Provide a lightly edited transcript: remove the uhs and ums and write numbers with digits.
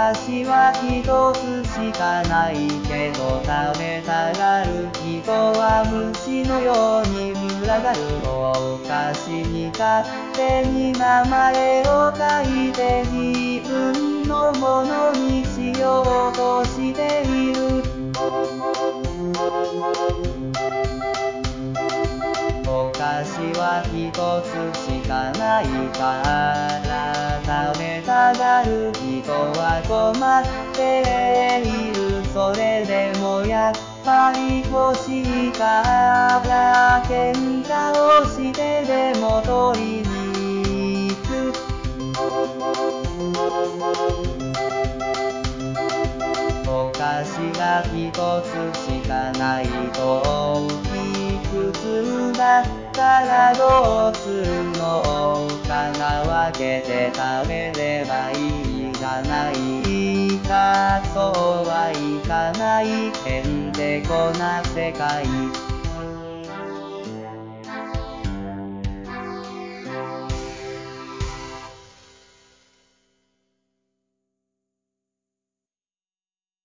菓子は一つしかないけど食べたがる人は虫のように群がる。お菓子に勝手に名前を書いて自分のものにしようとしている。お菓子は一つしかないから食べたがる人は困っている。それでもやっぱり欲しいから喧嘩をしてでも取りに行く。お菓子が一つしかないといくつだったらどうするのかな。分けて食べればいいじゃないか。そうはいかないへんてこな世界。